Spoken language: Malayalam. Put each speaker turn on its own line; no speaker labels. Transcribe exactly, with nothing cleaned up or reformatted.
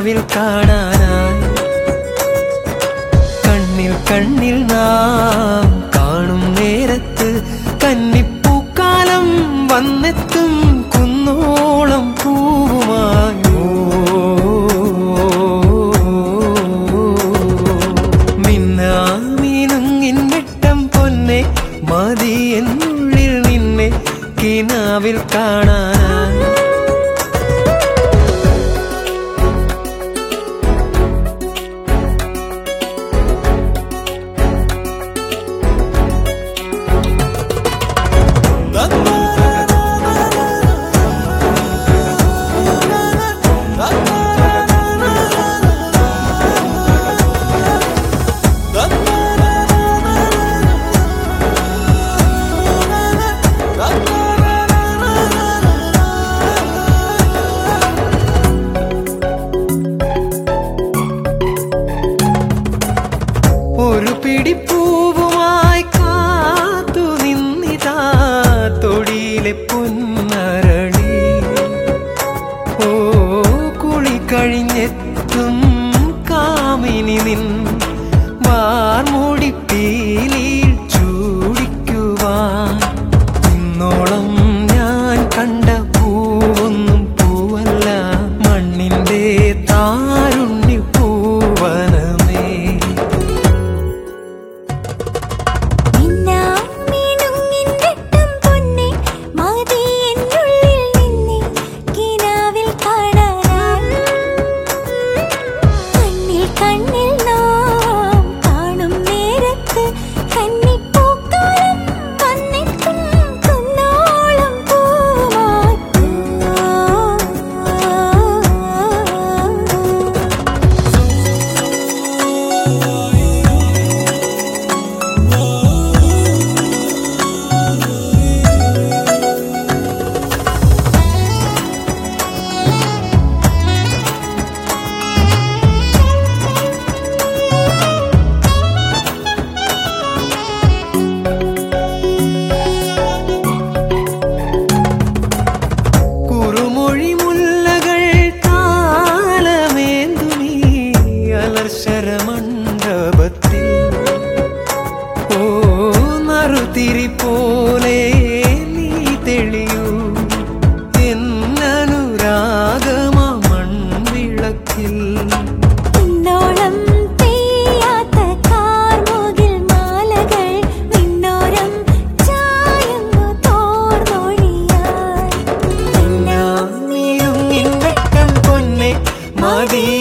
കിനാവിൽ കാണാനായി കണ്ണിൽ കണ്ണിൽ നാം കാണും നേരത്ത് കന്നിപ്പൂക്കാലം വന്നെത്തും കുന്നോളം പൂവുമായി മിന്നാമിനുങ്ങിൻ വെട്ടം പൊന്നെ മതി എന്നുള്ളിൽ നിന്നെ കിനാവിൽ കാണാനായി ഒരു പിടിപ്പൂവുമായി കാത്തു നിന്നിതാ തൊടിയിലെ പൊന്നരളി ഓ കുളി കഴിഞ്ഞെത്തും കാമിനി നിൻ വാർമുടിപ്പീലിൽ ചൂടിക്കുവാൻ ഇന്നോളം ഞാൻ കണ്ട പൂവൊന്നും പൂവല്ല മണ്ണിന്റെ താരുണ്യ പൂവനമേ ശരമണ്ഡപത്തിൽ ഓ നറുതിരി പോലെ നീ തെളിയൂ എന്നനുരാഗമ മൺവിളക്കിൽ
ഇന്നോളം പെയ്യാത്ത കാർമുകിൽ മാലകൾ നിന്നോരം ചായുന്നു തോർന്നൊഴിയായി
മിന്നാമിനുങ്ങിൻ വെട്ടം പൊന്നെ മതി